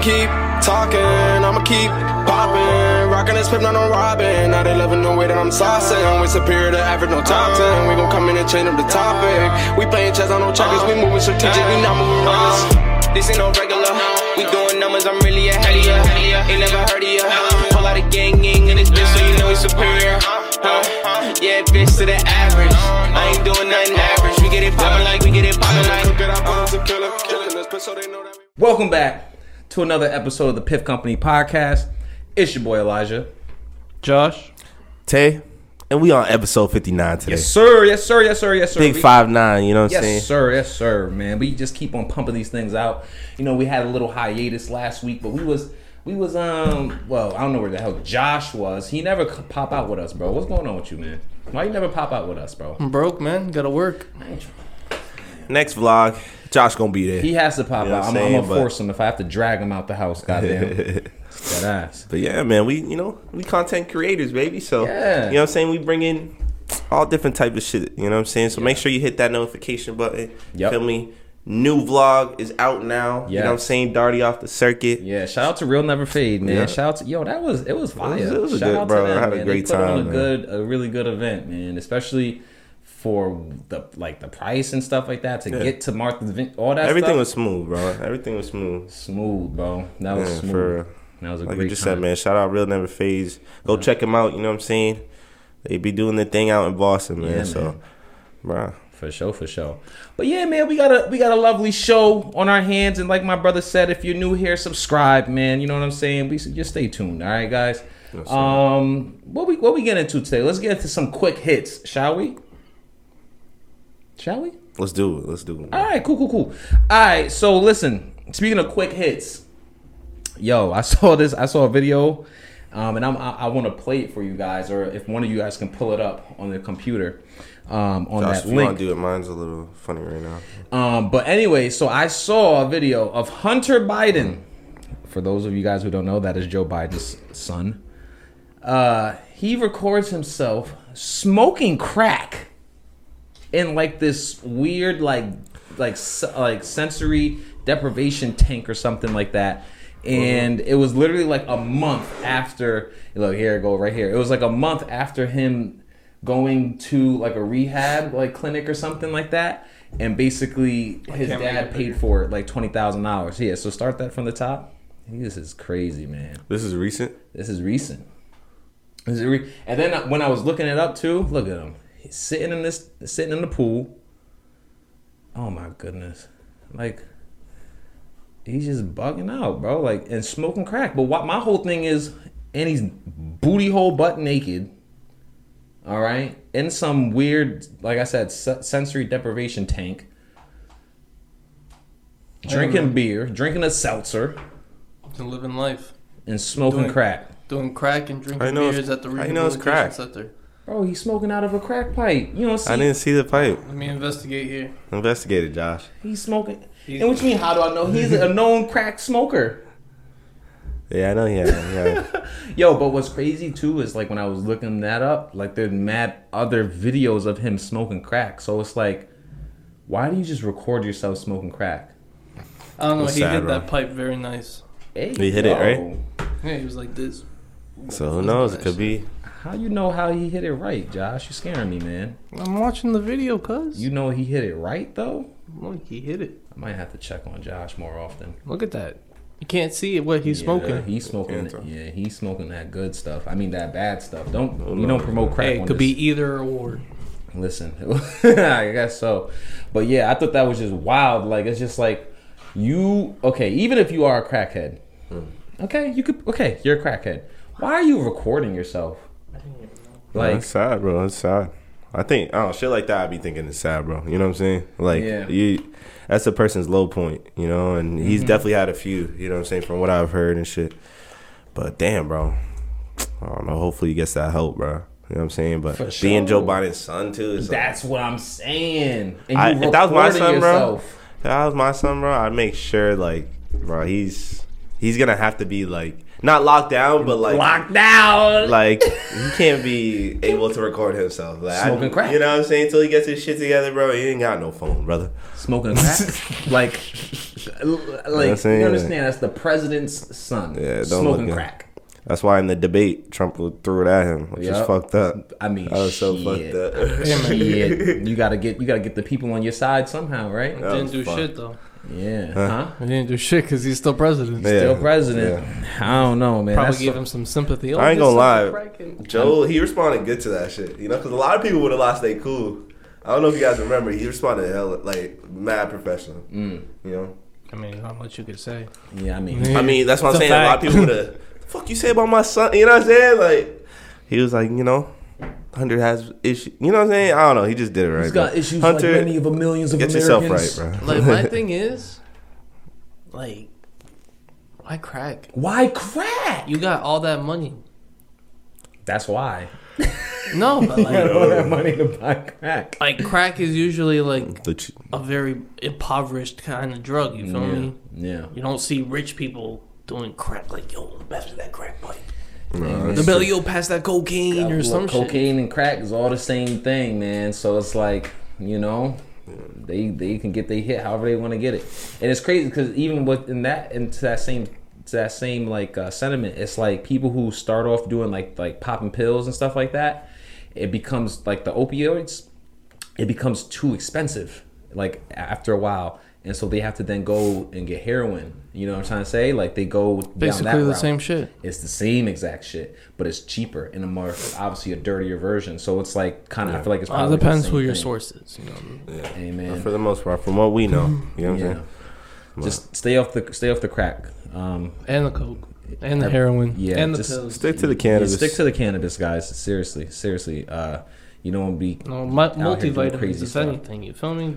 keep talking, I'ma keep popping. Rockin' this pip, not on robbing. Now they loving the way that I'm saucing. We superior to average, no top 10. We gon' come in and change up the topic. We playing chess on no checkers, we moving strategic, we not moving reckless. This ain't no regular, we doing numbers, I'm really ahead of ya. Ain't never heard of ya. Pull out a gang in this bitch, so you know we superior. Yeah, bitch to the average. I ain't doing nothing average. We get it poppin' like, we get it poppin' like. Welcome back to another episode of the Piff Company Podcast. It's your boy Elijah, Josh, Tay, and we on episode 59 today. Yes sir, yes sir, yes sir, yes sir. Big 5'9", you know what I'm saying? Yes sir, man. We just keep on pumping these things out. You know, we had a little hiatus last week, but we was well, I don't know where the hell Josh was. He never pop out with us, bro. What's going on with you, man? Why you never pop out with us, bro? I'm broke, man. Gotta work. Next vlog, Josh gonna be there. He has to pop You know out. I'm gonna force him if I have to drag him out the house. Goddamn, that ass. But yeah, man, we content creators, baby. So yeah. You know what I'm saying? We bring in all different type of shit. You know what I'm saying? So make sure you hit that notification button. Yep. Feel me? New vlog is out now. Yes. You know what I'm saying? Darty off the circuit. Yeah, shout out to Real Never Fade, man. Yeah. Shout out to it was fire. It was shout good, out bro. to them, I had a man. great they put time, on a really good event, man. Especially for the price and stuff like that to get to Martha's Vineyard, all that. Everything stuff. was smooth, bro. Everything was smooth. Smooth, bro. That was smooth. That was a like great you just time. said, man. Shout out Real Never Fades. Go check them out. You know what I'm saying? They be doing their thing out in Boston, man. Yeah, so, man. bro. For sure. But yeah, man, we got a lovely show on our hands, and like my brother said, if you're new here, subscribe, man. You know what I'm saying? We just stay tuned, all right, guys. Yes, What we get into today? Let's get into some quick hits, shall we? Let's do it. Man. All right, cool. All right, so listen. Speaking of quick hits, yo, I saw a video, and I want to play it for you guys, or if one of you guys can pull it up on the computer. On Josh, that if you link. want to do it, mine's a little funny right now. But anyway, so I saw a video of Hunter Biden. For those of you guys who don't know, that is Joe Biden's son. He records himself smoking crack in like this weird like sensory deprivation tank or something like that. And it was literally like a month after. Look, here I go right here. It was like a month after him going to like a rehab like clinic or something like that, and basically his dad paid for it like $20,000. Yeah, so start that from the top. This is crazy, man. This is recent. And then when I was looking it up too, look at him. He's sitting in the pool. Oh my goodness, like he's just bugging out, bro. Like and smoking crack. But what my whole thing is, and he's booty hole butt naked. All right, in some weird, like I said, sensory deprivation tank, drinking beer, drinking a seltzer, and living life, and smoking crack. Doing crack and drinking beers at the rehabilitation center. Bro, he's smoking out of a crack pipe. You don't see? I didn't see the pipe. Let me investigate here. Investigate it, Josh. He's smoking. And what you mean? How do I know? He's a known crack smoker. Yeah, I know. Yeah. Yo, but what's crazy too is like when I was looking that up, like there's mad other videos of him smoking crack. So it's like, why do you just record yourself smoking crack? I don't know. That's he sad, hit bro. that pipe very nice. Hey, He hit it, right? Yeah, he was like this. So who knows? It could be. How you know how he hit it right, Josh? You're scaring me, man. I'm watching the video, cuz. You know he hit it right though? Look, he hit it. I might have to check on Josh more often. Look at that. You can't see what he's smoking. He's smoking. Yeah, he's smoking that good stuff. I mean that bad stuff. We don't promote crack. Hey, it could be either or. Listen, I guess so. But yeah, I thought that was just wild. Like it's just like even if you are a crackhead, you're a crackhead. Why are you recording yourself? Like it's sad, bro. It's sad. I think shit like that. I be thinking it's sad, bro. You know what I'm saying? Like that's a person's low point, you know. And he's definitely had a few, you know what I'm saying, from what I've heard and shit. But damn, bro. I don't know. Hopefully he gets that help, bro. You know what I'm saying? But being Joe Biden's son too is that's what I'm saying. And if that was my son, yourself. bro. If that was my son, bro, I'd make sure like, bro, he's he's gonna have to be like not locked down, but like locked down. Like he can't be able to record himself. Like, smoking crack. You know what I'm saying? Until he gets his shit together, bro. He ain't got no phone, brother. Smoking crack. like you understand? That's the president's son. Yeah, smoking crack. That's why in the debate, Trump threw it at him, which is fucked up. I mean, that was so fucked up. Shit. You gotta get the people on your side somehow, right? Didn't do shit though. Yeah, huh? He didn't do shit because he's still president. Yeah. Still president. Yeah. I don't know, man. Probably gave him some sympathy. I ain't gonna lie, Joe. He responded good to that shit. You know, because a lot of people would have lost their cool. I don't know if you guys remember. He responded hell like mad professional. You know. I mean, not much you could say. Yeah, I mean, that's what I'm saying. A lot of people would have. Fuck you say about my son? You know what I'm saying? Like he was like, you know, Hunter has issues. You know what I'm saying? I don't know. He just did it right. He's got bro. issues Hunter, like many of millions of get Americans. yourself right, bro. Like my thing is, like, why crack? Why crack? You got all that money. That's why. No, but like, all that money to buy crack. Like crack is usually like a very impoverished kind of drug. You feel me? Yeah. You don't see rich people doing crack like, yo, pass me that crack pipe. The belly, yo, pass that cocaine or some shit. Cocaine and crack is all the same thing, man. So it's like, you know, they can get their hit however they want to get it, and it's crazy because even within that into that same like sentiment, it's like people who start off doing like popping pills and stuff like that. It becomes like the opioids. It becomes too expensive, like after a while. And so they have to then go and get heroin. You know what I'm trying to say? Like they go basically down that the route. same shit. It's the same exact shit, but it's cheaper and a more obviously a dirtier version. So it's like kind of I feel like it's probably it depends who your your source is. You know? Yeah. Amen. For the most part, from what we know, you know what I'm saying. Just stay off the crack. And the coke. And the heroin. Yeah. And the just pills. Stick to the cannabis. Yeah, stick to the cannabis, guys. Seriously. You don't want to be multivitamins, if anything. You feel me?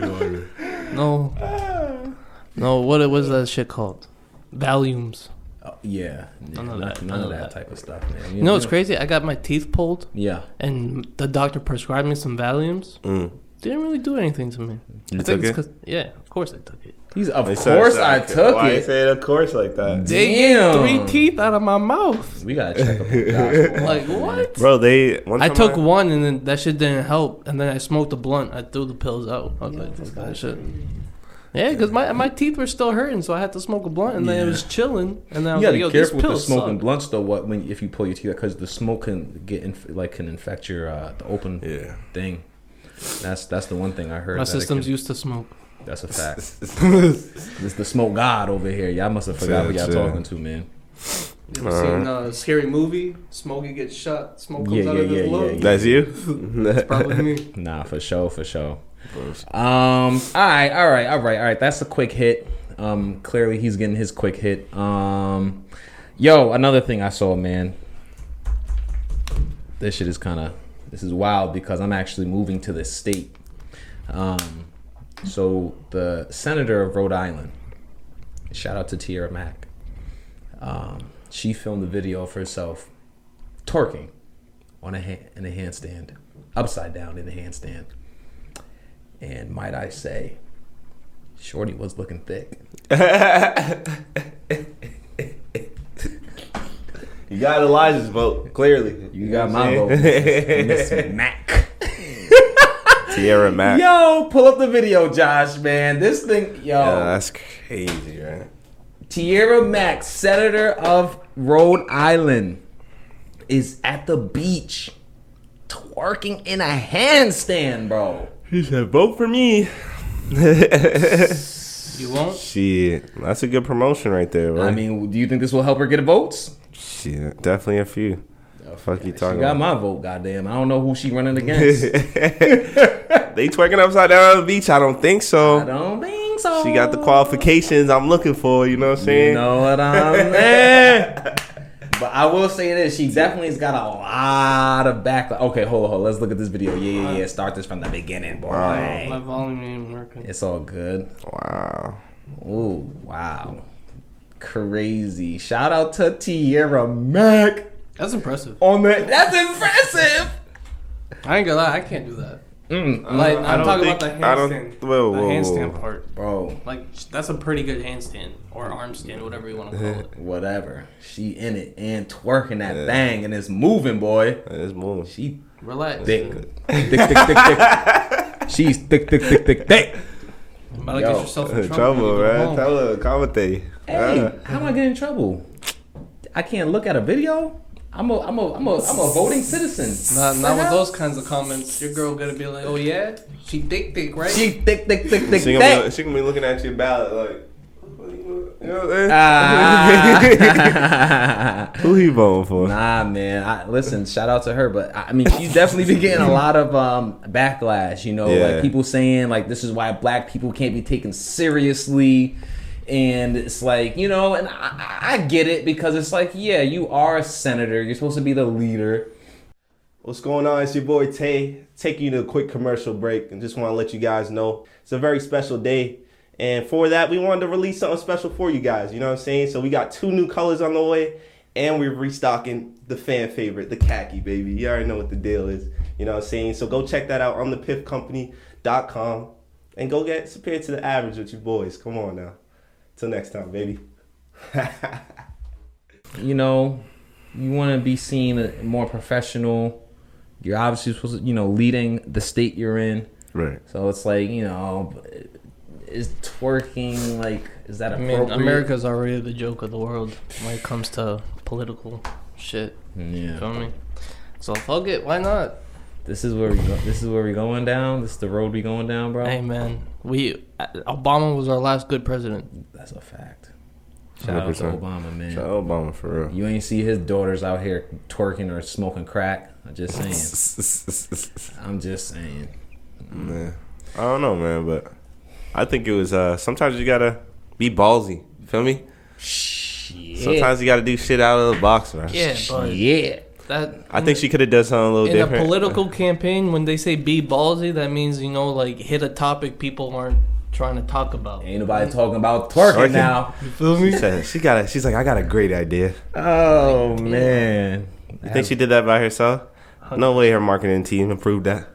No, what was that shit called? Valiums. Yeah. None of that type of stuff, man. You know what's crazy? I got my teeth pulled. Yeah. And the doctor prescribed me some Valiums. Didn't really do anything to me. You took it? Yeah, of course I took it. Of course I took Why it. you say it of course like that? They get 3 teeth out of my mouth. We gotta check up on Josh. Like what? Bro, I took one and then that shit didn't help. And then I smoked a blunt. I threw the pills out. I was like, fuck that shit. Yeah, because my teeth were still hurting, so I had to smoke a blunt, and then it was chilling. And then I was like, yo, these pills suck. You gotta be careful with the smoking blunts, though. If you pull your teeth out, because the smoke can can infect your the open thing. That's the one thing I heard. My system's used to smoke. That's a fact. This is the smoke god over here. Y'all must have forgot what y'all talking to, man. You ever seen a scary movie? Smokey gets shot. Smoke comes out of his lung. That's you? That's probably me. Nah, for sure. All right. That's a quick hit. Clearly he's getting his quick hit. Yo, another thing I saw, man. This shit is this is wild because I'm actually moving to this state. So the senator of Rhode Island, shout out to Tierra Mack. She filmed a video of herself twerking in a handstand, upside down in a handstand. And might I say, shorty was looking thick. You got Elijah's vote, clearly. You got my vote, Miss Mac. Tierra Mack. Yo, pull up the video, Josh, man. This thing, Yeah, that's crazy, right? Tierra Mack, senator of Rhode Island, is at the beach twerking in a handstand, bro. He said, vote for me. You won't? Shit, that's a good promotion right there, bro. I mean, do you think this will help her get votes? Shit, definitely a few. Fuck you talking about? She got my vote, goddamn. I don't know who she running against. They twerking upside down on the beach? I don't think so. I don't think so. She got the qualifications I'm looking for, you know what I'm saying? You know what I'm saying? But I will say this, she definitely has got a lot of backlash. Okay, hold on. Let's look at this video. Yeah. Start this from the beginning, boy. Wow. My volume ain't working. It's all good. Wow. Ooh, wow. Crazy. Shout out to Tierra Mack. That's impressive. That's impressive. I ain't gonna lie, I can't do that. Like I'm talking about the handstand. The handstand part, bro. Like that's a pretty good handstand or arm stand, whatever you want to call it. Whatever. She in it and twerking that thing and it's moving, boy. It's moving. She relax. Thick. She's thick. About to get yourself in trouble, man. Tell her, commentate. Hey, how am I getting in trouble? I can't look at a video. I'm a voting citizen. Not with those kinds of comments. Your girl gonna be like, oh yeah, she thick, right? She thick. She gonna be looking at your ballot like, you know what I'm saying? Who he voting for? Nah, man. Listen, shout out to her, but I mean, she's definitely been getting a lot of backlash. You know, like people saying like this is why black people can't be taken seriously. And it's like, you know, and I get it because it's like, yeah, you are a senator. You're supposed to be the leader. What's going on? It's your boy Tay. Taking you to a quick commercial break and just want to let you guys know it's a very special day. And for that, we wanted to release something special for you guys. You know what I'm saying? So we got 2 new colors on the way and we're restocking the fan favorite, the khaki, baby. You already know what the deal is. You know what I'm saying? So go check that out on thepiffcompany.com and go get Superior to the Average with your boys. Come on now. Till next time, baby. You know, you want to be seen more professional. You're obviously supposed to, you know, leading the state you're in. Right. So it's like, you know, is twerking, like, is that appropriate? I mean, America's already the joke of the world when it comes to political shit. Yeah. You feel me? So fuck it, why not? This is where we go. This is where we going down. This is the road we going down, bro. Hey man, Obama was our last good president. That's a fact. Shout out to Obama, man. Shout out Obama for real. You ain't see his daughters out here twerking or smoking crack. I'm just saying. Man, I don't know, man, but I think it was. Sometimes you gotta be ballsy. Feel me? Shit. Sometimes you gotta do shit out of the box, man. Yeah, but I think she could have done something a little different. In a political campaign, when they say be ballsy, that means, you know, like hit a topic people aren't trying to talk about. Ain't nobody talking about twerking now. You feel me? She's like, I got a great idea. Oh, man. You think she did that by herself? No way her marketing team approved that.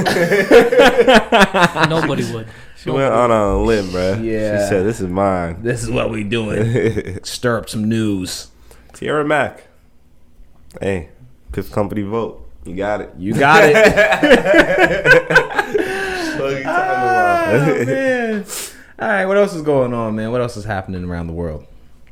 Nobody would. She went on a limb, bro. Yeah. She said, this is mine. This is what we doing. Stir up some news. Tierra Mack. Hey. Piff Company vote. You got it. You got it. Oh, man. All right, what else is going on, man? What else is happening around the world?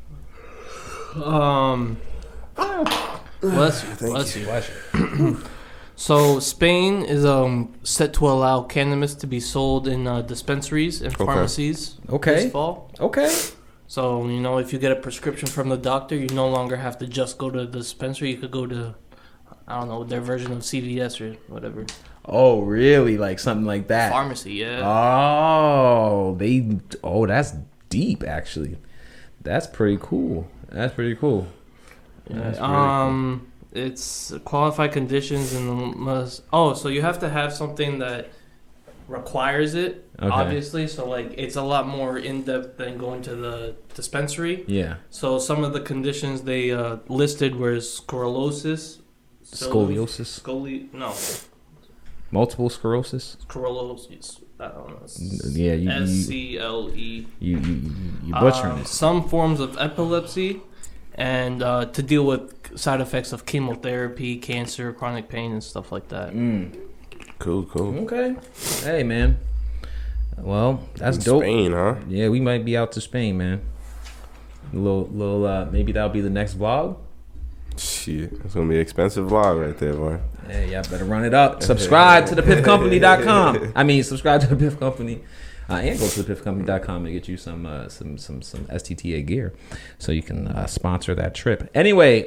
Let's see. So Spain is set to allow cannabis to be sold in dispensaries and pharmacies this fall. Okay. So, you know, if you get a prescription from the doctor, you no longer have to just go to the dispensary. You could go to, I don't know, their version of CVS or whatever. Oh, really? Like something like that? Pharmacy, yeah. Oh, that's deep, actually. That's pretty cool. Yeah. It's qualified conditions and must. Oh, so you have to have something that requires it, obviously. So like it's a lot more in depth than going to the dispensary. Yeah. So some of the conditions they listed were scoliosis. Multiple sclerosis. Sclerosis. I don't know. Yeah. SCLE. You butchering it. Some forms of epilepsy, and to deal with side effects of chemotherapy, cancer, chronic pain, and stuff like that. Cool. Okay. Hey, man. Well, that's dope. Spain, huh? Yeah, we might be out to Spain, man. A little. Maybe that'll be the next vlog. Shit, it's gonna be an expensive vlog right there, boy. Hey, y'all better run it up. Subscribe to thepiffcompany.com. I mean, subscribe to the Piff Company. And go to thepiffcompany.com and get you some STTA gear, so you can sponsor that trip. Anyway,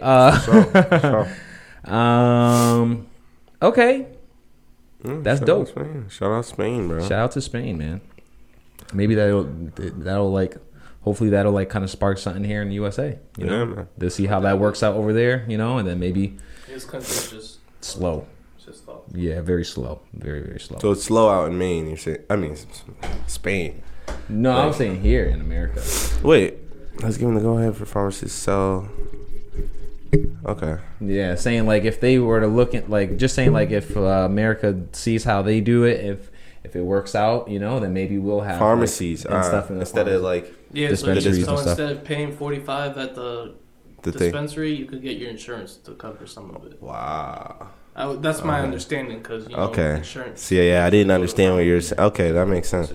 okay, that's dope. Shout out Spain, bro. Shout out to Spain, man. Maybe that'll like, hopefully that'll like kind of spark something here in the USA. You know, man. To see how that works out over there. You know, and then maybe this country's just slow. Yeah, very slow. Very, very slow. So it's slow out in Maine, you say? I mean, Spain. No, I'm saying here in America. Wait, let's give them the go-ahead for pharmacists to sell Okay. Yeah, saying like if they were to look at like just saying like if America sees how they do it, if it works out, then maybe we'll have pharmacies and stuff in instead of like dispensaries. So instead of paying $45 at the dispensary, you could get your insurance to cover some of it. Wow. That's my understanding because insurance. See, I didn't understand what you're saying. Okay, that makes sense.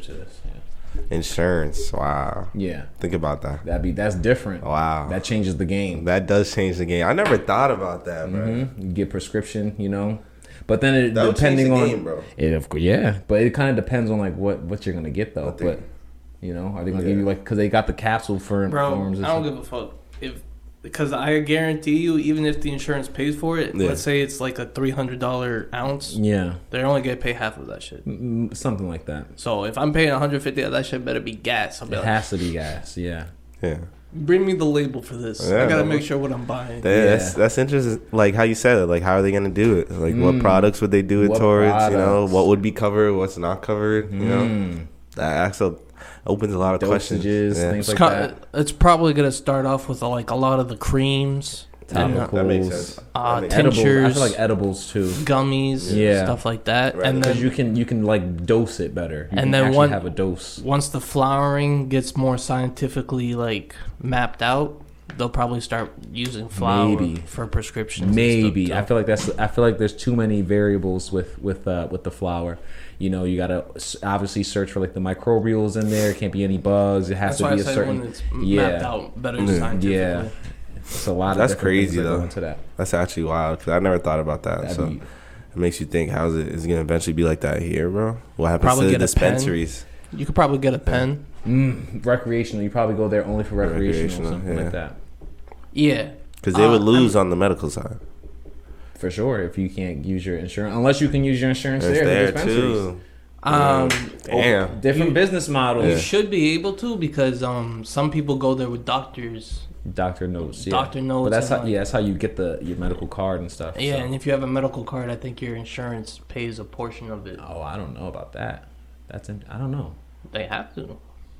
Insurance. Wow. Yeah. Think about that. That's different. Wow. That changes the game. That does change the game. I never thought about that, bro. Mm-hmm. You get prescription, but then depending on game, bro. But it kind of depends on like what you're gonna get though. Are they gonna give you like because they got the capsule for forms? I don't give a fuck because I guarantee you, even if the insurance pays for it, let's say it's like a $300 ounce. Yeah, they're only gonna pay half of that shit. Something like that. So if I'm paying $150, that shit better be gas. It has to be gas. Yeah. Yeah. Bring me the label for this. I gotta make sure what I'm buying. That's interesting. Like how you said it. Like how are they gonna do it? Like what products would they do it towards? Products? What would be covered? What's not covered? That actually opens a lot of questions. Things like that. It's probably gonna start off with like a lot of the creams. Topicals, that makes sense. Tinctures, I feel like edibles too, gummies, stuff like that, right. And then you can like dose it better. And then have a dose. Once the flowering gets more scientifically like mapped out, they'll probably start using flour for prescriptions. Maybe I feel like there's too many variables with the flour. You gotta obviously search for like the microbials in there. It can't be any bugs. It has to be a certain. When it's mapped out better scientifically. Yeah. It's a lot. That's of crazy though. Into that. That's actually wild because I never thought about that. It makes you think: how is it gonna eventually be like that here, bro? What happens to the dispensaries? You could probably get a pen. Recreational. You probably go there only for recreational something like that. Yeah, because they would lose on the medical side. For sure, if you can't use your insurance, unless you can use your insurance there too. Damn. Different business models. You should be able to because some people go there with doctors. Doctor notes. Yeah. Doctor notes. But that's how you get your medical card and stuff. Yeah, and if you have a medical card, I think your insurance pays a portion of it. Oh, I don't know about that. I don't know. They have to.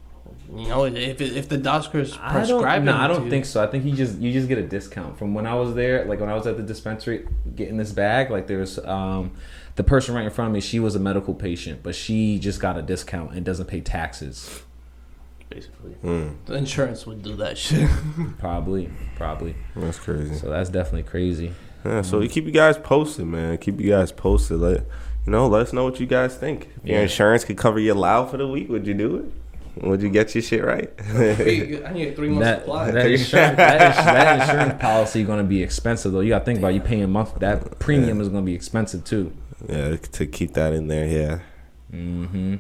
If the doctor's prescribing. I don't think so. I think you just get a discount. From when I was there, like when I was at the dispensary getting this bag, like there was the person right in front of me. She was a medical patient, but she just got a discount and doesn't pay taxes. Basically, the insurance would do that shit. Probably. That's crazy. So that's definitely crazy. Yeah. So we keep you guys posted, man. Keep you guys posted. Let us know what you guys think. If your insurance could cover your loud for the week, would you do it? Would you get your shit right? I need a 3 month supply. That insurance policy going to be expensive though. You got to think about you paying a month. That premium is going to be expensive too. Yeah, to keep that in there. Yeah. Mm-hmm.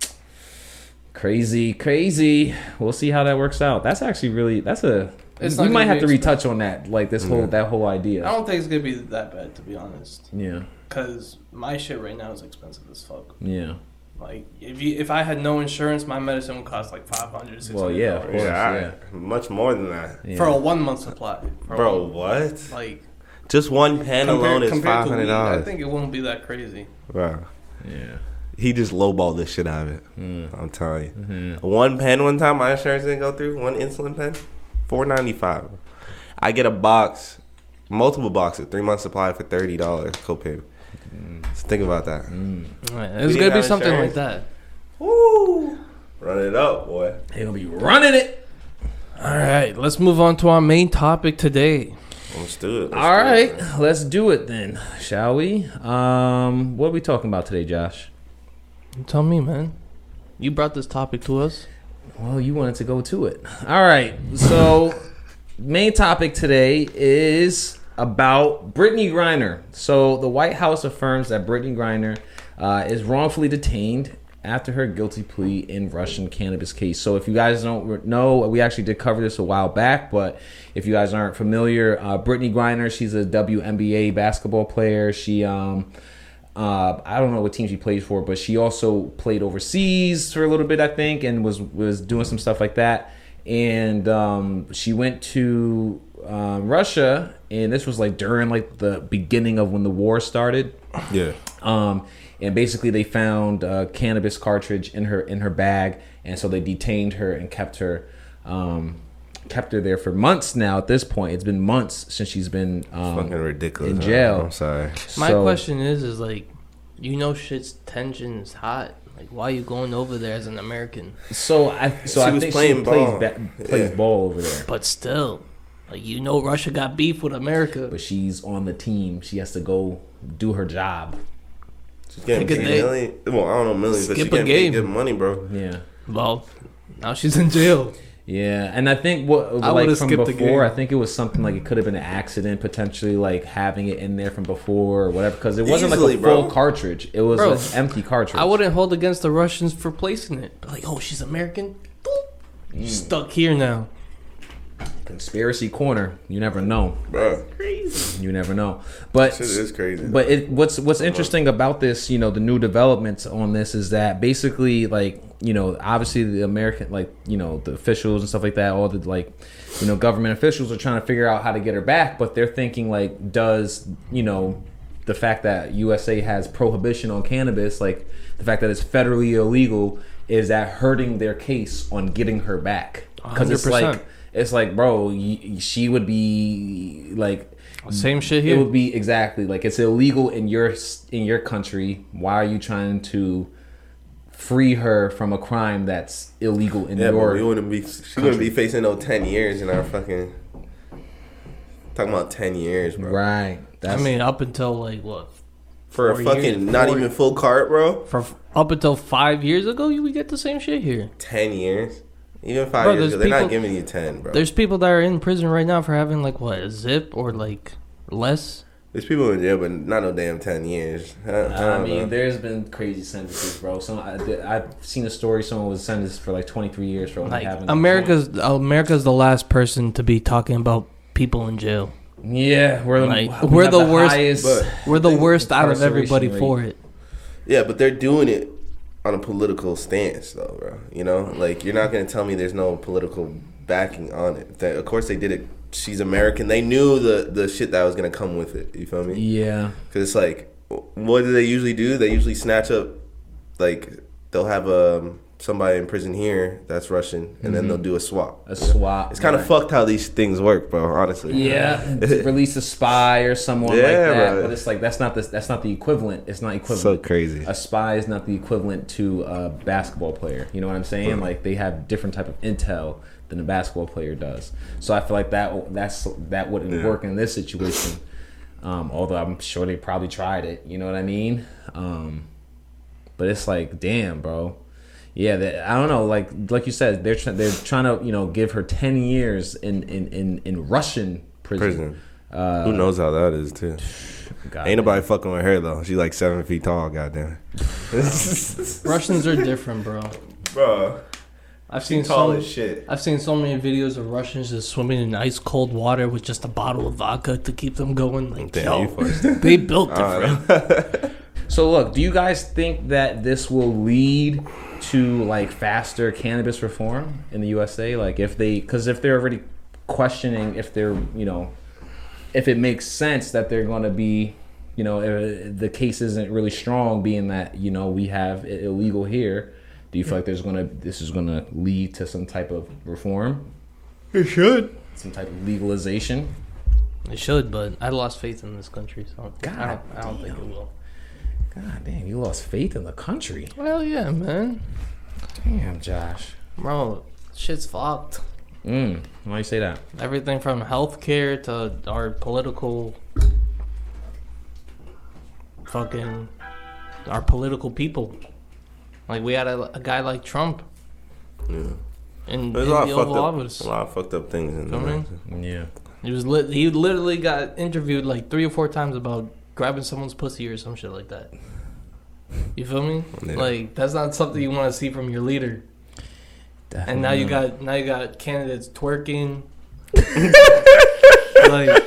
Crazy. We'll see how that works out. That's actually really. We might have to retouch on that. Like that whole idea. I don't think it's gonna be that bad, to be honest. Yeah. Because my shit right now is expensive as fuck. Yeah. Like if I had no insurance, my medicine would cost like $500, $600. Well, yeah, of course, yeah. Much more than that. Yeah. For a 1 month supply. Bro, what? Like just one pen alone is $500. I think it won't be that crazy. Wow. Yeah. He just lowballed the shit out of it. I'm telling you. Mm-hmm. One pen one time, my insurance didn't go through. One insulin pen, $4.95. I get a box, multiple boxes, 3 month supply for $30 copay. So think about that. It's gonna be something like that. Woo! Run it up, boy. They're gonna be running it. All right, let's move on to our main topic today. Let's do it. All right, let's do it then, shall we? What are we talking about today, Josh? Tell me, man. You brought this topic to us. Well, you wanted to go to it. All right. So, main topic today is about Brittany Griner. So, the White House affirms that Brittany Griner is wrongfully detained after her guilty plea in Russian cannabis case. So, if you guys don't know, we actually did cover this a while back, but if you guys aren't familiar, Brittany Griner, she's a WNBA basketball player. She I don't know what team she plays for, but she also played overseas for a little bit, I think, and was doing some stuff like that. And she went to Russia, and this was like during like the beginning of when the war started. Yeah. And basically they found a cannabis cartridge in her bag, and so they detained her and kept her kept her there for months now. At this point, it's been months since she's been fucking ridiculous in jail. I'm sorry. My question is like, shit's tension's hot. Like, why are you going over there as an American? I think she plays ball over there. But still, like, Russia got beef with America. But she's on the team. She has to go do her job. She's getting millions. Well, I don't know millions, but she's getting good money, bro. Yeah. Well, now she's in jail. Yeah, and I think from before, I think it was something like it could have been an accident, potentially, like having it in there from before or whatever, because it wasn't like a full cartridge. It was an empty cartridge. I wouldn't hold against the Russians for placing it. Like, oh, she's American. Stuck here now. Conspiracy corner. You never know, bro. Crazy. You never know, but shit is crazy. But what's interesting about this, the new developments on this is that basically, like, obviously the American, like, the officials and stuff like that, all the, like, government officials are trying to figure out how to get her back, but they're thinking, like, does the fact that USA has prohibition on cannabis, like the fact that it's federally illegal, is that hurting their case on getting her back? Because it's like, bro, she would be like same shit here. It would be exactly like it's illegal in your country. Why are you trying to free her from a crime that's illegal in your? But she wouldn't be facing no 10 years in our fucking. Talking about 10 years, bro. Right. Up until like what? For a fucking not even full cart, bro. For up until 5 years ago, you would get the same shit here. 10 years. Even 5 years ago, they're not giving you 10, bro. There's people that are in prison right now for having, like, what, a zip or, like, less? There's people in jail, but not no damn 10 years. I mean, there's been crazy sentences, bro. I've seen a story, someone was sentenced for, like, 23 years for only having... America's the last person to be talking about people in jail. Yeah, we're the worst. We're the worst out of everybody for it. Yeah, but they're doing it on a political stance, though, bro. Like, you're not gonna tell me there's no political backing on it. Of course, they did it. She's American. They knew the shit that was gonna come with it. You feel me? Yeah. Because it's like, what do they usually do? They usually snatch up, like, they'll have somebody in prison here that's Russian, and then they'll do a swap. It's kind of fucked how these things work, bro. Honestly. Yeah. Release a spy or someone like that, right. But it's like that's not the equivalent. It's not equivalent. So crazy. A spy is not the equivalent to a basketball player. You know what I'm saying? Like they have different type of intel than a basketball player does. So I feel like that wouldn't work in this situation. Although I'm sure they probably tried it. You know what I mean? But it's like, damn, bro. Yeah, I don't know. Like you said, they're trying to give her 10 years in Russian prison. Who knows how that is too? Ain't nobody fucking with her though. She's like 7 feet tall. Goddamn. Russians are different, bro. Bro, I've seen so many videos of Russians just swimming in ice cold water with just a bottle of vodka to keep them going. Like, they built different. So look, do you guys think that this will lead to like faster cannabis reform in the USA? Like if they're already questioning if they're, if it makes sense that they're going to be, if the case isn't really strong, being that, we have it illegal here. Do you feel like this is going to lead to some type of reform? It should. Some type of legalization? It should, but I lost faith in this country, so I don't think it will. God damn, you lost faith in the country. Well, yeah, man. Damn, Josh. Bro, shit's fucked. Why do you say that? Everything from healthcare to our political... our political people. Like, we had a guy like Trump. Yeah. There's a lot of fucked up things in there. Yeah. He literally got interviewed like 3 or 4 times about grabbing someone's pussy or some shit like that. You feel me? Yeah. Like, that's not something you want to see from your leader. Definitely. And now you got candidates twerking. Like,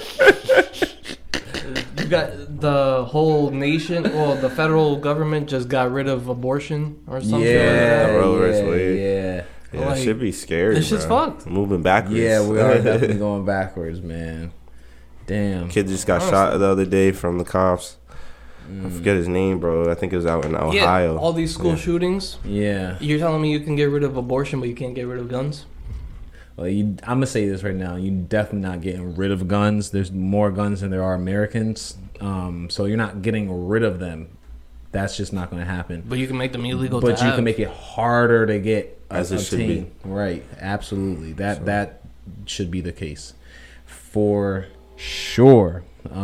you got the whole nation. Well, the federal government just got rid of abortion or something. Yeah. Yeah, like, it should be scary. This shit's fucked. Moving backwards. Yeah, we are definitely going backwards, man. Damn. Kid just got shot the other day from the cops. I forget his name, bro. I think it was out in Ohio. Yeah, all these school shootings. Yeah. You're telling me you can get rid of abortion, but you can't get rid of guns? Well, I'm gonna say this right now. You're definitely not getting rid of guns. There's more guns than there are Americans. So you're not getting rid of them. That's just not gonna happen. But you can make them illegal. But you can make it harder to get as it should be. Right. Absolutely. That should be the case, for sure.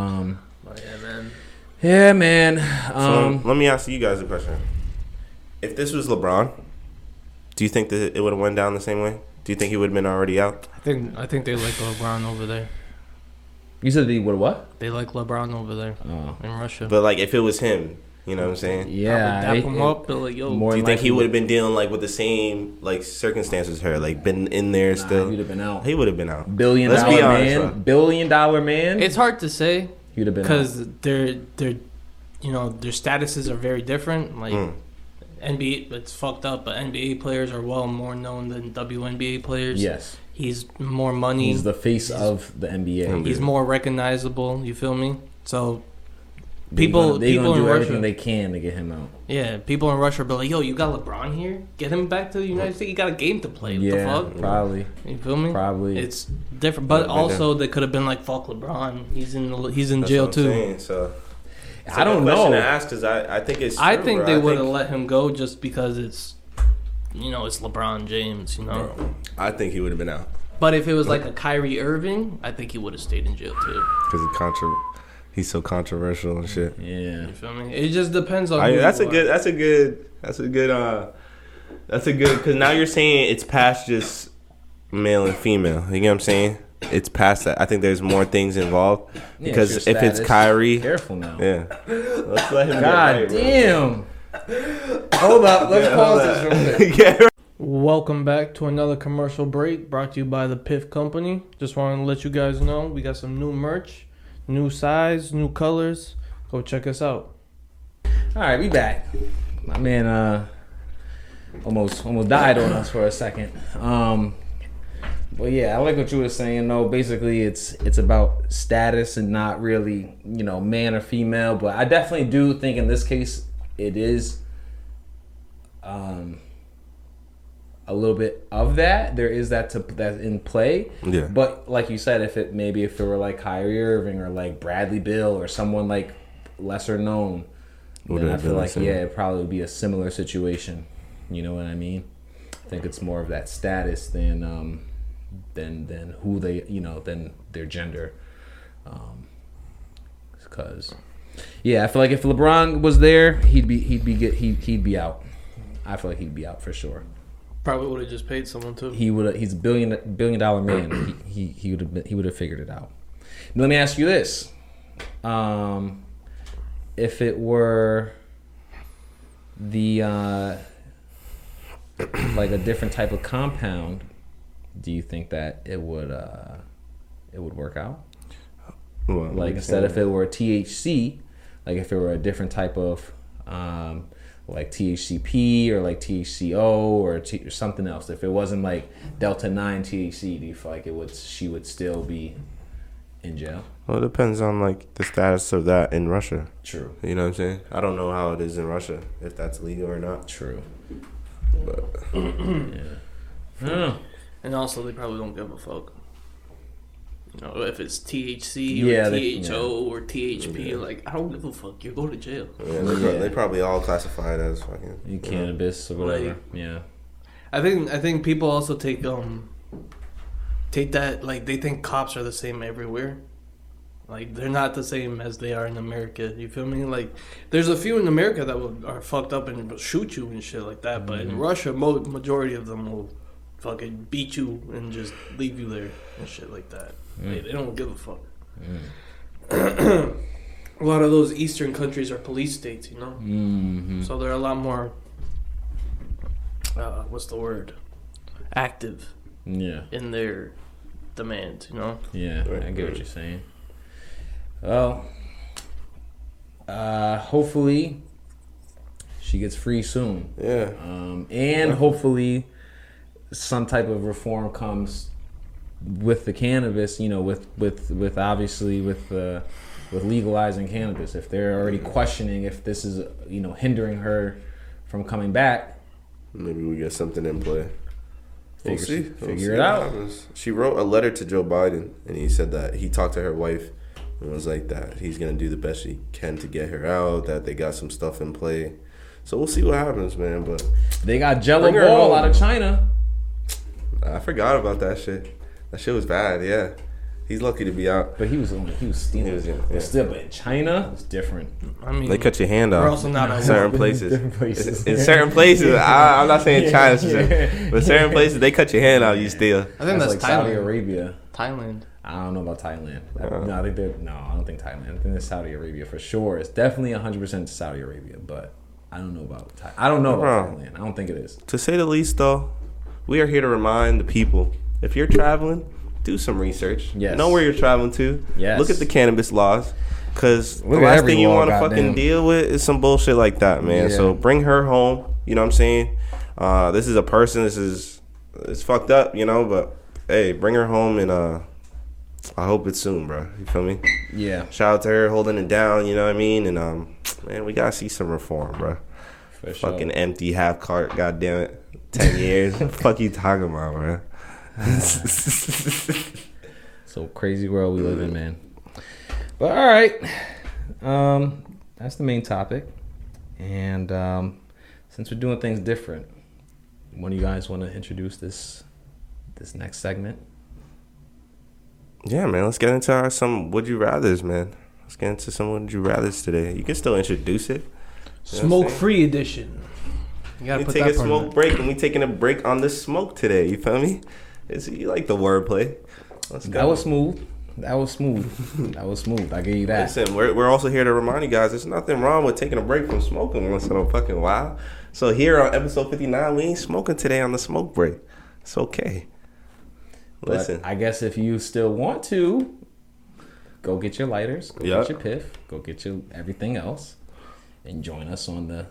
Yeah, man. So let me ask you guys a question. If this was LeBron, do you think that it would have went down the same way? Do you think he would have been already out? I think they like LeBron over there. You said they would what? They like LeBron over there in Russia. But like, if it was him, you know what I'm saying? Yeah. Dap him up. Like, yo. Do you think he would have been dealing like with the same like circumstances as her? Like been in there still? He would have been out. He would have been out. Let's be honest, man. Bro. $1 billion man. It's hard to say. He would have been because their statuses are very different. Like NBA, it's fucked up. But NBA players are well more known than WNBA players. Yes. He's more money. He's the face of the NBA. He's more recognizable. You feel me? So they're people do in everything Russia, they can to get him out. Yeah, people in Russia be like, "Yo, you got LeBron here? Get him back to the United States. You got a game to play. What the fuck?" Probably. You feel me? Probably. It's different, but also they could have been like, "Fuck LeBron. He's in jail too." So I don't know. To ask because I think it's. I think they would have let him go just because it's LeBron James. I think he would have been out. But if it was like a Kyrie Irving, I think he would have stayed in jail too. Because he's so controversial and shit. Yeah, you feel me? It just depends on. That's a good. Because now you're saying it's past just male and female. You get what I'm saying? It's past that. I think there's more things involved. Because if it's Kyrie, careful now. Yeah, let's let him. God damn. Hold up. Let's pause this real quick. Yeah. Welcome back to another commercial break brought to you by the Piff Company. Just wanted to let you guys know we got some new merch, new size, new colors. Go check us out. All right, we back. My man almost died on us for a second. But yeah, I like what you were saying though. Basically it's about status and not really, man or female, but I definitely do think in this case it is a little bit of that. There is that in play. Yeah. But like you said, if it were like Kyrie Irving or like Bradley Beal or someone like lesser known, then I feel like it probably would be a similar situation. You know what I mean? I think it's more of that status than who they than their gender. Because I feel like if LeBron was there, he'd be out. I feel like he'd be out for sure. Probably would have just paid someone too. He would. He's a $1 billion man. he would have figured it out. Now, let me ask you this: if it were the like a different type of compound, do you think that it would work out? Well, like instead if it were THC, like if it were a different type of like THCP or like THCO or something else. If it wasn't like Delta 9 THC, do you feel like she would still be in jail? Well, it depends on like the status of that in Russia. True. You know what I'm saying? I don't know how it is in Russia, if that's legal or not. True. But yeah. And also, they probably don't give a fuck. If it's THC or THO or THP, like, I don't give a fuck. You go to jail. Yeah, they probably all classify it as fucking cannabis or whatever. Like, I think people also take that, like, they think cops are the same everywhere. Like, they're not the same as they are in America. You feel me? Like, there's a few in America that are fucked up and will shoot you and shit like that. But in Russia, majority of them will fucking beat you and just leave you there and shit like that. They don't give a fuck. A lot of those eastern countries are police states, Mm-hmm. So they're a lot more what's the word, active in their demands, Yeah, I get what you're saying. Well, hopefully she gets free soon. Yeah. And hopefully some type of reform comes with the cannabis, with obviously with legalizing cannabis. If they're already questioning if this is, hindering her from coming back, maybe we get something in play. Figure it out. She wrote a letter to Joe Biden, and he said that he talked to her wife and was like that he's gonna do the best he can to get her out. That they got some stuff in play, so we'll see what happens, man. But they got Jello Ball out of China. I forgot about that shit. That shit was bad. Yeah, he's lucky to be out. But he was stealing. But in China, it's different. I mean, they cut your hand off. We're also not in certain places. In certain places, I'm not saying China, but certain places they cut your hand off. You steal. I think that's like Saudi Arabia. Thailand. I don't know about Thailand. I don't think Thailand. I think it's Saudi Arabia for sure. It's definitely 100% Saudi Arabia, but I don't know about Thailand. I don't know about Thailand. I don't think it is. To say the least, though, we are here to remind the people: if you're traveling, do some research. Yes. Know where you're traveling to. Yes. Look at the cannabis laws. Because the last thing you want to fucking deal with is some bullshit like that, man. Yeah. So bring her home. You know what I'm saying? This is a person. It's fucked up, you know. But hey, bring her home, and I hope it's soon, bro. You feel me? Yeah. Shout out to her holding it down. You know what I mean? And man, we gotta see some reform, bro. For fucking sure. Empty half cart. Goddamn it. 10 years. What the fuck you talking about, bro? So crazy world we live in, man. But all right, that's the main topic, and since we're doing things different, one of you guys want to introduce this next segment? Yeah, man. Let's get into some would you rather's, man. Let's get into some would you rather's today. You can still introduce it. Smoke-free edition. You gotta put take a smoke break, and we taking a break on the smoke today. You feel me? You like the wordplay? Let's go. That was smooth. That was smooth. I gave you that. Listen, we're also here to remind you guys there's nothing wrong with taking a break from smoking once in a fucking while. So here on episode 59, we ain't smoking today on the smoke break. It's okay. Listen. But I guess if you still want to, go get your lighters, go get your piff, go get your everything else, and join us on the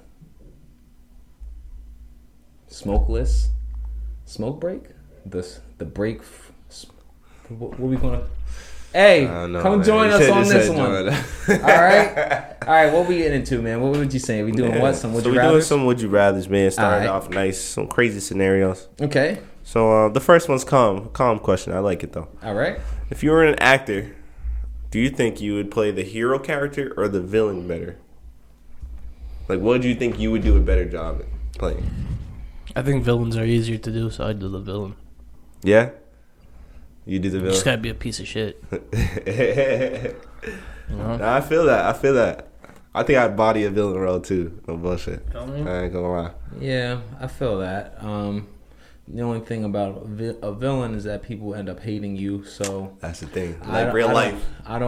smokeless smoke break. The break. What are we gonna? Hey, come join us on this one. All right. What we getting into, man? What would you say? We doing what? Some would you rather? We doing some would you rather's, man. Started off nice, some crazy scenarios. Okay. So the first one's calm question. I like it though. All right. If you were an actor, do you think you would play the hero character or the villain better? Like, what do you think you would do a better job at playing? I think villains are easier to do, so I'd do the villain. Yeah. You do the villain. You just gotta be a piece of shit. Nah, I feel that. I think I'd body a villain role too. No bullshit. I ain't gonna lie. Yeah, I feel that. The only thing about a villain is that people end up hating you. So that's the thing. Like real life.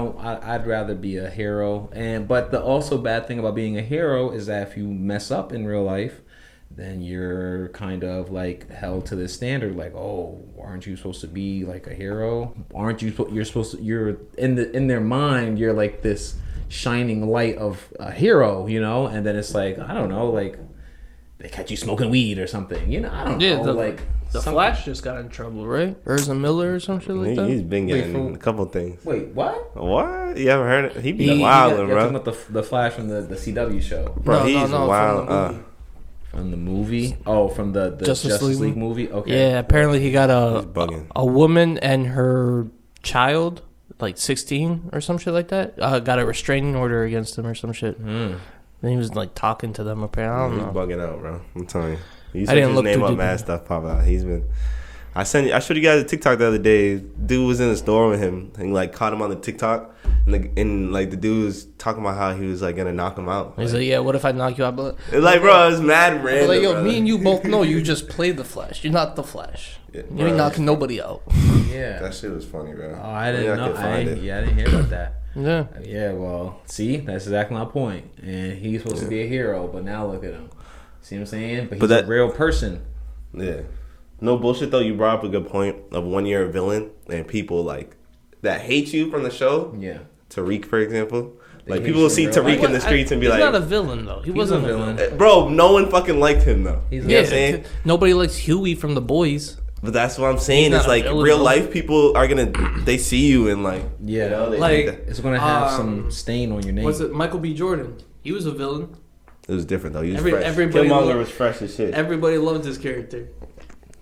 I'd rather be a hero. But the also bad thing about being a hero is that if you mess up in real life, then you're kind of like held to this standard, like, oh, aren't you supposed to be like a hero? Aren't you? You're in their mind, you're like this shining light of a hero, you know? And then it's like, I don't know, like they catch you smoking weed or something, you know? I don't know, the Flash just got in trouble, right? Ezra Miller or some shit like that. He's been getting a couple things. Wait, what? What? You haven't heard it? He be wilding, bro. You're talking about the Flash from the CW show, bro. He's wild. From the movie? Oh, from the Justice League movie? Okay. Yeah, apparently he got a woman and her child, like 16 or some shit like that, got a restraining order against him or some shit. Then he was like talking to them apparently. He's bugging out, bro. I'm telling you. He said his name up, mad stuff pop out. He's been... I showed you guys a TikTok the other day. Dude was in the store with him and like caught him on the TikTok, and the dude was talking about how he was like gonna knock him out. He's like, yeah, what if I knock you out? But like, bro, it was mad random. Like, yo, bro. Me and you both know you just played the Flash. You're not the Flash. Yeah, you ain't knocking nobody out. Yeah, that shit was funny, bro. Oh, I didn't know. I didn't hear about that. Yeah. Well, see, that's exactly my point. And he's supposed to be a hero, but now look at him. See what I'm saying? But he's a real person. Yeah. No bullshit though. You brought up a good point of when you're a villain and people like that hate you from the show. Yeah. Tariq, for example. Like people will see Tariq in the streets and be he's like, "He's not a villain though. He wasn't a villain, bro. No one fucking liked him though. You know what I'm saying? Nobody likes Huey from The Boys. But that's what I'm saying. It's like real life people are they see you and like, you know, like it's gonna have some stain on your name. Was it Michael B. Jordan? He was a villain. It was different though. He was fresh. Killmonger was fresh as shit. Everybody loved his character.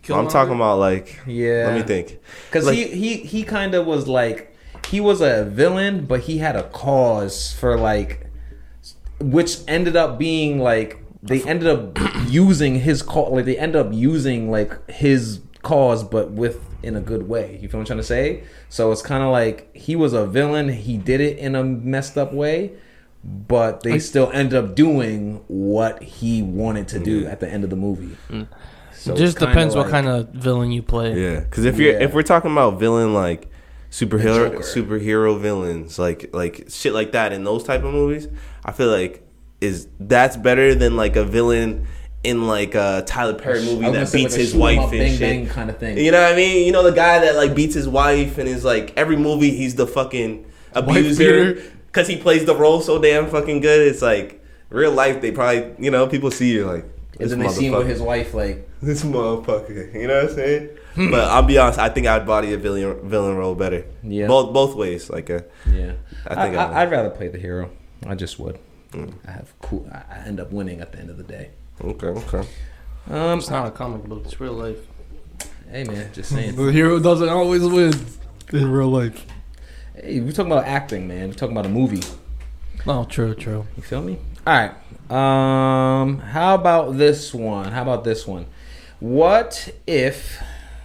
I'm talking about like, let me think, because like, he kind of was like, he was a villain, but he had a cause for like, which ended up being like, they ended up using his cause, like they ended up using like his cause, but in a good way. You feel what I'm trying to say? So it's kind of like he was a villain. He did it in a messed up way, but they still end up doing what he wanted to do at the end of the movie. So it just depends what kind of villain you play. Yeah, because if we're talking about villain like superhero villains, like shit like that in those type of movies, I feel like that's better than like a villain in like a Tyler Perry movie that beats his wife and shit. Bang kind of thing. You know what I mean? You know the guy that like beats his wife and is like every movie he's the fucking abuser because he plays the role so damn fucking good. It's like real life they probably, you know, people see you like, and then they see him with his wife like, this motherfucker. You know what I'm saying? But I'll be honest, I think I'd body a villain role better. Yeah. Both ways. Like I think I'd rather play the hero. I just would. I end up winning at the end of the day. Okay. It's not a comic book. It's real life. Hey man, just saying. The hero doesn't always win in real life. Hey, we're talking about acting, man. We're talking about a movie. Oh, true. You feel me? All right. How about this one? What if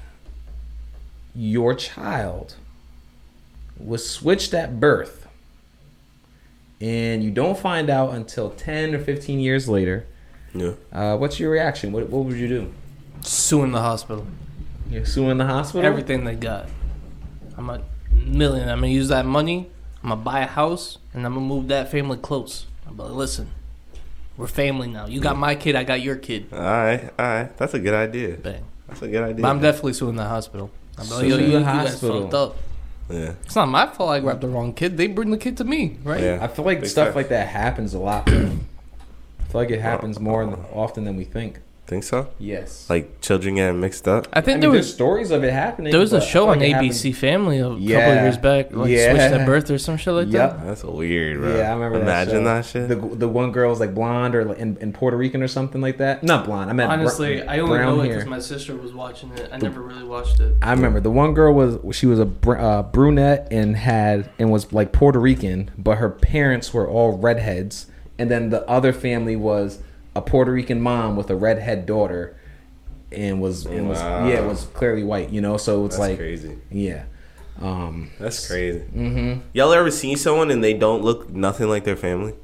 your child was switched at birth and you don't find out until 10 or 15 years later? Yeah. What's your reaction? What would you do? Suing the hospital. You're suing the hospital? Everything they got. I'm $1 million. I'm going to use that money. I'm going to buy a house, and I'm going to move that family close. I'm like, listen, we're family now. You got my kid, I got your kid. All right. That's a good idea. Bang. That's a good idea. But I'm definitely suing the hospital. I'm like, yo, you guys fucked up. Yeah. It's not my fault I grabbed the wrong kid. They bring the kid to me, right? Yeah. I feel like stuff like that happens a lot. I feel like it happens more often than we think. Think so? Yes. Like children getting mixed up? I think there's stories of it happening. There was a show on ABC Family a couple of years back, like Switched at Birth or some shit like that. That's weird, bro. Yeah, I remember Imagine that shit. The one girl was like blonde or in Puerto Rican or something like that. Not blonde. I meant honestly, I only know it because my sister was watching it. I never really watched it. I remember the one girl was a brunette and was like Puerto Rican, but her parents were all redheads, and then the other family was a Puerto Rican mom with a redhead daughter. And was clearly white, you know. So it's like crazy. Yeah, that's crazy. Mm-hmm. Y'all ever seen someone and they don't look nothing like their family?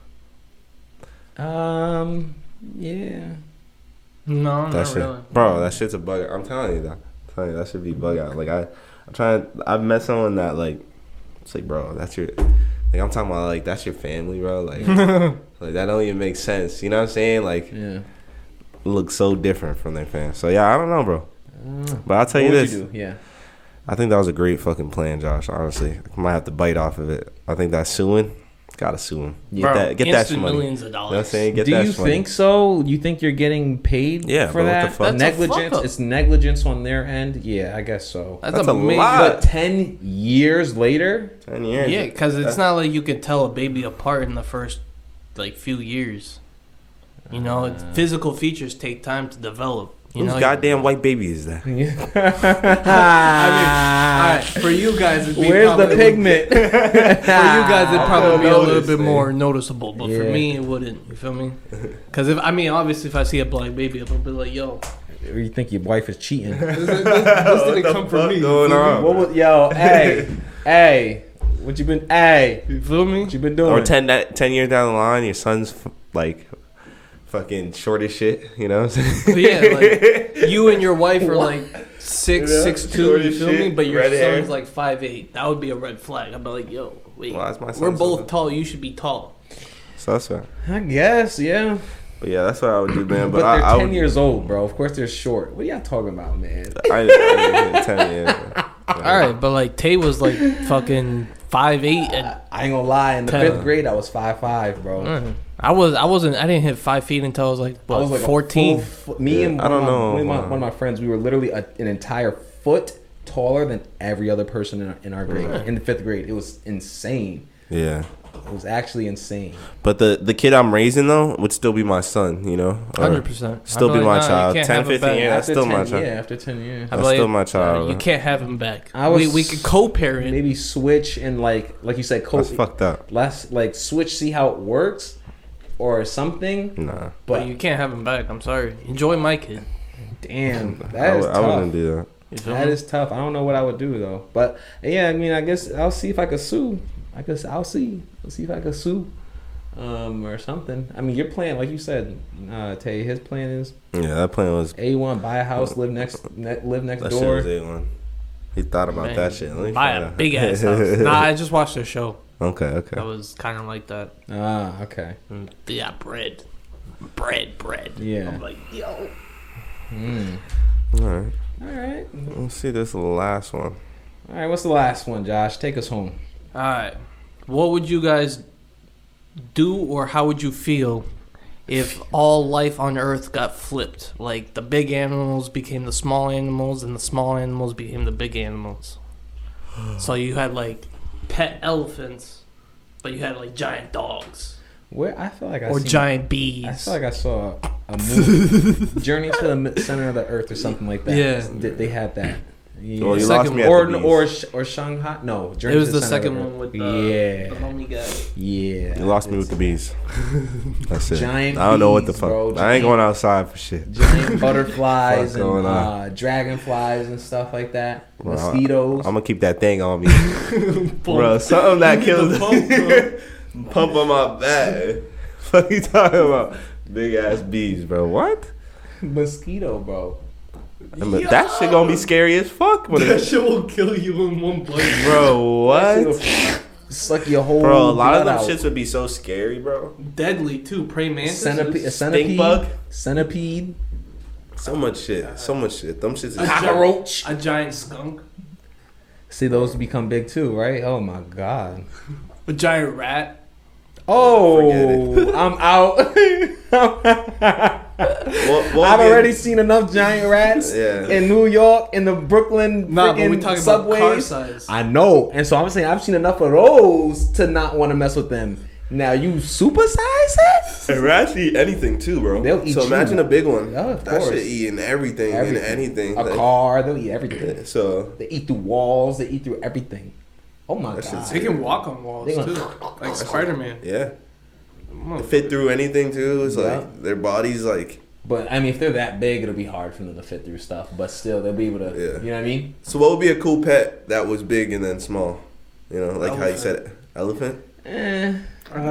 Yeah. No, not really. Bro, that shit's a bug out. I'm telling you that should be bug out. Like I've met someone that like, it's like, bro, that's your, like I'm talking about like that's your family, bro. Like, like that don't even make sense. You know what I'm saying? Like, yeah. Look so different from their fans. So yeah, I don't know, bro. But I'll tell you this. Yeah. I think that was a great fucking plan, Josh. Honestly, I might have to bite off of it. I think that suing, gotta sue him. Get that money. Millions of dollars. You know what I'm saying? Get Do that you think so? You think you're getting paid for that? What the fuck? Negligence. It's negligence on their end. Yeah, I guess so. That's a lot. But 10 years later. 10 years. Yeah, because it's not like you could tell a baby apart in the first like few years. You know, physical features take time to develop. Whose goddamn white baby is that? I mean, all right, for you guys, where's the pigment? For you guys, it'd probably be a little bit more noticeable, but for me, it wouldn't. You feel me? Because obviously, if I see a black baby, I'll be like, yo. Or you think your wife is cheating? This didn't come from me. Hey, what you been? Hey, you feel me? What you been doing? Or 10 years down the line, your son's like fucking short as shit, you know what I'm saying? Yeah, like you and your wife are like 6'2", you feel me? But your son's like 5'8". That would be a red flag. I'd be like, yo, wait, we're both tall. You should be tall. So that's fair. I guess, yeah. But yeah, that's what I would do, man. But they're 10 years old, bro. Of course they're short. What are y'all talking about, man? I didn't 10 years. Yeah. All right, but like Tay was like fucking 5'8". And I ain't gonna lie. In the 5th grade, I was 5'5", bro. Mm-hmm. I didn't hit 5 feet until I was like 14. Me and one of my friends, we were literally an entire foot taller than every other person in our grade. In the 5th grade, it was insane. Yeah. It was actually insane. But the kid I'm raising though would still be my son, 100%. Still be my child. 10, 15 years, that's still my child. Yeah, after 10 years. That's still my child. You can't have him back. We could co-parent. Maybe switch and like you said, that's fucked up. Let's like switch, see how it works, or something. Nah, but you can't have him back. I'm sorry. Enjoy my kid. Damn, that is tough. I wouldn't do that. That is tough. I don't know what I would do though. But yeah, I mean, I guess I'll see if I could sue. I'll see if I could sue, or something. I mean, your plan, like you said, Tay, his plan is that plan was A1, buy a house, live next door. That shit was A1. He thought about that shit. Buy a big ass house. Nah, I just watched their show. Okay. That was kind of like that. Okay. Yeah, bread. Yeah. I'm like, yo. All right. Let's see this last one. All right, what's the last one, Josh? Take us home. All right. What would you guys do, or how would you feel if all life on Earth got flipped? Like the big animals became the small animals, and the small animals became the big animals. So you had like pet elephants, but you had like giant dogs. I feel like giant bees. I feel like I saw a movie, Journey to the Center of the Earth, or something like that. Yeah, they had that. Yeah. Well, you lost me at the bees. or Shanghai. No, Journey it was the second one with the mummy guy. Yeah, you lost me with the bees. That's it. Giant I don't know what the bees, fuck. bro. I ain't going outside for shit. Giant butterflies and dragonflies and stuff like that. Bro, mosquitoes. I'm gonna keep that thing on me, bro. Something that kills pump on my back. What you talking about? Big ass bees, bro. What? Mosquito, bro. That shit gonna be scary as fuck. That shit will kill you in one bite, bro. What? Suck your whole. Bro, a lot of them shits would be so scary, bro. Deadly too. Praying mantis, centipede, stink bug, centipede. So much shit. Them shits is cockroach. A giant skunk. See, those become big too, right? Oh my god. A giant rat. Oh, I'm out. I've already seen enough giant rats in New York, in the Brooklyn freaking subways. About car size. I know, and so I'm saying I've seen enough of those to not want to mess with them. Now you supersize it? And rats eat anything too, bro. They'll eat imagine a big one. Yeah, of that course. shit eating everything and anything. A car, they'll eat everything. So they eat through walls. They eat through everything. Oh my god! They can walk on walls too, like Spider-Man. Yeah, they fit through anything too. It's like their bodies like. But I mean, if they're that big, it'll be hard for them to fit through stuff. But still, they'll be able to. Yeah. You know what I mean? So, what would be a cool pet that was big and then small? You know, like how you said it, elephant. Yeah.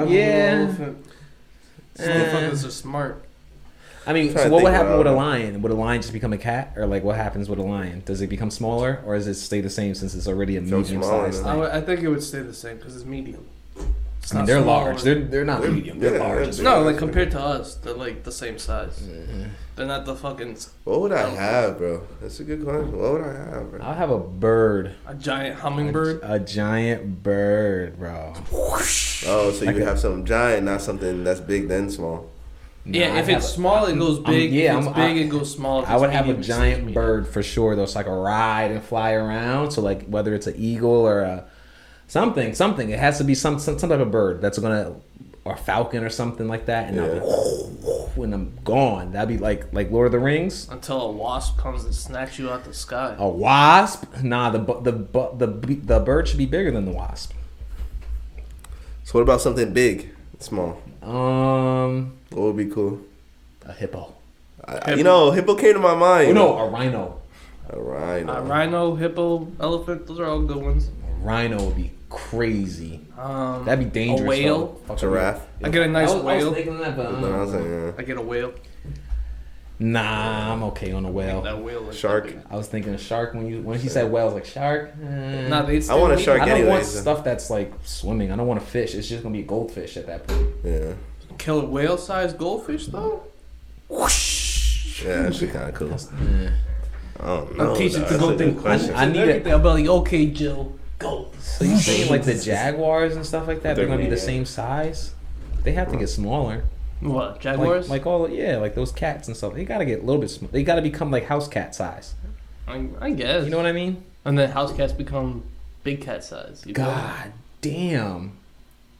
Motherfuckers are smart. I mean, so what would happen with a lion? Would a lion just become a cat, or like what happens with a lion? Does it become smaller, or does it stay the same since it's already a medium-sized thing? I think it would stay the same because it's medium. I mean, they're large. They're not medium. They're large. No, like compared to us, they're like the same size. Mm-hmm. They're not the fucking. What would I have, bro? That's a good question. What would I have, bro? I'll have a bird. A giant hummingbird. A giant bird, bro. Whoosh. Oh, so you would have something giant, not something that's big then small. Yeah, if it's small, it goes big. If it's big, it goes small. I would have a giant bird for sure, though. So I could ride and fly around. So like whether it's an eagle or a something, it has to be some type of bird that's gonna, or falcon or something like that. And when I'm gone, that'd be like Lord of the Rings. Until a wasp comes and snatches you out the sky. A wasp? Nah, the bird should be bigger than the wasp. So what about something big, small? What would be cool? A hippo. Hippo came to my mind. Oh, no, a rhino. A rhino. Rhino, hippo, elephant. Those are all good ones. A rhino would be crazy. That'd be dangerous. A whale. Giraffe. I get a nice whale. I was thinking that, but I get a whale. Nah, I'm okay on a whale. That whale. Shark. I was thinking of shark when she said whale. I was like shark. Nah, I want a shark. I don't want stuff that's like swimming. I don't want a fish. It's just gonna be a goldfish at that point. Yeah. Kill a whale-sized goldfish though. Whoosh. Yeah, that's kind of cool. I'll teach it to go through. I need it. I'll be like, okay, Jill, go. So you saying like the jaguars and stuff like that? They're gonna be the same size? They have to get smaller. What, jaguars? Like those cats and stuff. They gotta get a little bit smaller. They gotta become like house cat size. I guess. You know what I mean? And then house cats become big cat size. God damn.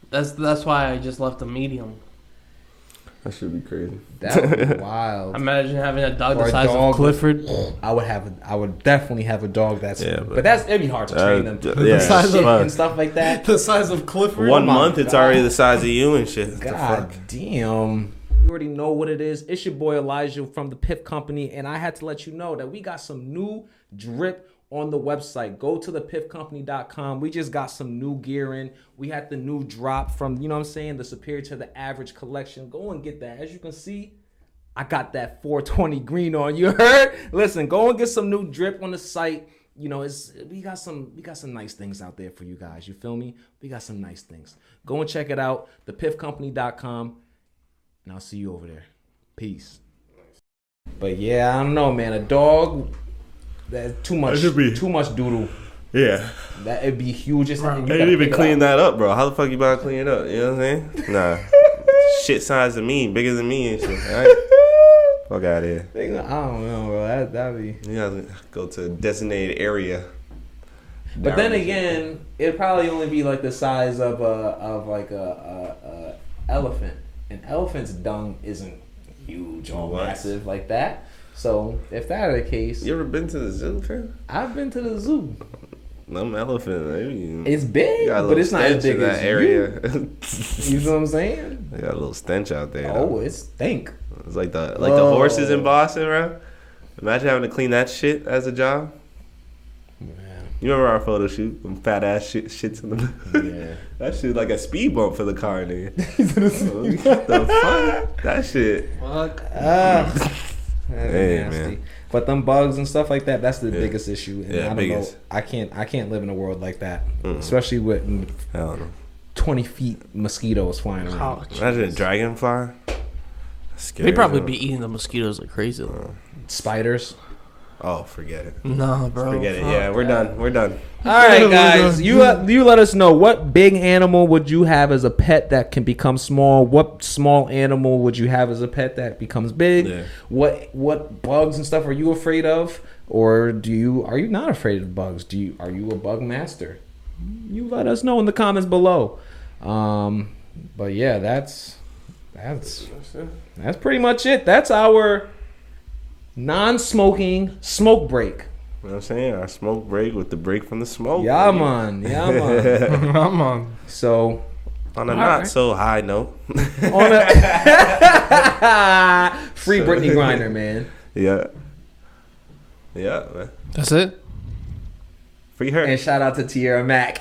That's why I just left a medium. That should be crazy. That would be wild. Imagine having a dog the size of Clifford. I would definitely have a dog that's. But it'd be hard to train them. The size of and stuff like that. The size of Clifford. 1 month, it's already the size of you and shit. God damn. You already know what it is. It's your boy Elijah from the Piff Company, and I had to let you know that we got some new drip on the website. Go to thepiffcompany.com. We just got some new gear in. We had the new drop from, you know what I'm saying, the Superior to the Average collection. Go and get that. As you can see, I got that 420 green on. You heard? Listen, go and get some new drip on the site. You know, we got some nice things out there for you guys. You feel me? We got some nice things. Go and check it out, thepiffcompany.com, and I'll see you over there. Peace. But yeah, I don't know, man. A dog, that's too much doodle. Yeah. That'd be huge. I didn't even clean that up, bro. How the fuck you about to clean it up? You know what I'm saying? Nah. Shit size of me, bigger than me and shit. Right? Fuck out of here. I don't know, bro. That'd be. You gotta go to a designated area. But then again, it'd probably only be like the size of a elephant. An elephant's dung isn't huge or massive like that. So if that are the case, you ever been to the zoo, fam? I've been to the zoo. Them elephant, it's big, but it's not as big as area. You know what I'm saying? They got a little stench out there. Oh, it stink. It's like the horses in Boston, bro. Imagine having to clean that shit as a job. Yeah. You remember our photo shoot? Them fat ass shits in the yeah. That shit like a speed bump for the car, nigga. What the fuck? That shit. Fuck. Hey, nasty. Man. But them bugs and stuff like that, that's the biggest issue. And I don't know. I can't live in a world like that. Especially with 20 feet mosquitoes flying around. Imagine a dragonfly. They'd probably be eating the mosquitoes like crazy. Spiders. Oh, forget it. No, bro. Forget it. Yeah, we're done. All right, guys. You let us know, what big animal would you have as a pet that can become small? What small animal would you have as a pet that becomes big? Yeah. What bugs and stuff are you afraid of? Or are you not afraid of bugs? Are you a bug master? You let us know in the comments below. But yeah, that's pretty much it. That's our non-smoking smoke break. You know what I'm saying? Our smoke break with the break from the smoke. Yeah, man. Come on. So, on a not so high note. On a free Brittany Griner, man. Yeah, man. That's it. Free her. And shout out to Tierra Mack.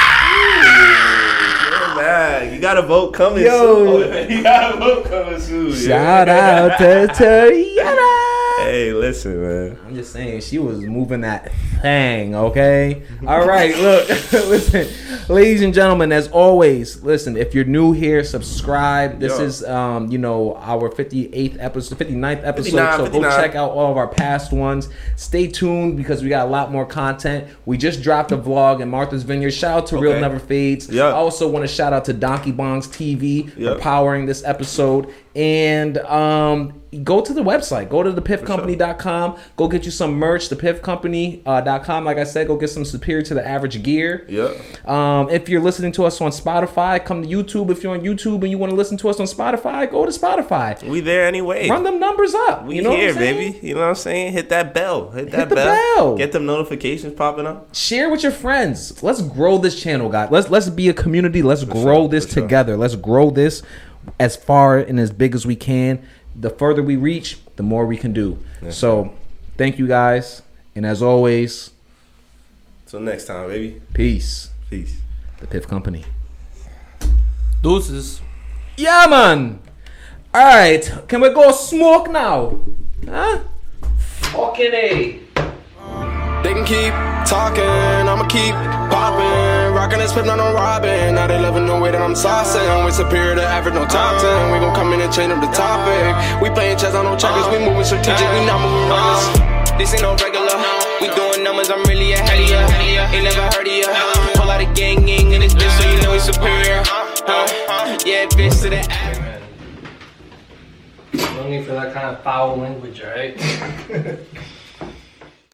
You got a vote coming soon. You got a vote coming soon. Shout out to Tierra. Hey, listen, man. I'm just saying, she was moving that thing, okay? All right, look, listen, ladies and gentlemen, as always, listen, if you're new here, subscribe. This is, our 59th episode, so go check out all of our past ones. Stay tuned because we got a lot more content. We just dropped a vlog in Martha's Vineyard. Shout out to Real Never Fades. I also want to shout out to Donkey Bongs TV for powering this episode. And go to the website. Go to thepiffcompany.com. Go get you some merch. Thepiffcompany.com. Like I said, go get some Superior to the Average gear. If you're listening to us on Spotify, come to YouTube. If you're on YouTube and you want to listen to us on Spotify, go to Spotify. We there anyway. Run them numbers up. We here, baby. You know what I'm saying? Hit that bell. Hit the bell. Get them notifications popping up. Share with your friends. Let's grow this channel, guys. Let's be a community. Let's grow this together. Let's grow this as far and as big as we can. The further we reach, the more we can do. So, thank you guys. And as always, till next time, baby. Peace. The Piff Company. Deuces. Yeah, man. All right. Can we go smoke now? Huh? Fucking A. They can keep talking, I'ma keep popping. Rockin' this pip, not on robbing. Now they loving the way that I'm saucing. We superior to average, no top 10. We gon' come in and change up the topic. We playin' chess on no checkers, we moving strategic, we not moving reckless. This ain't no regular, we doing numbers, I'm really ahead of ya. Ain't never heard of ya. Pull out a gang in this bitch, so you know we superior. Yeah, bitch to the average. No need for that kind of foul language, alright?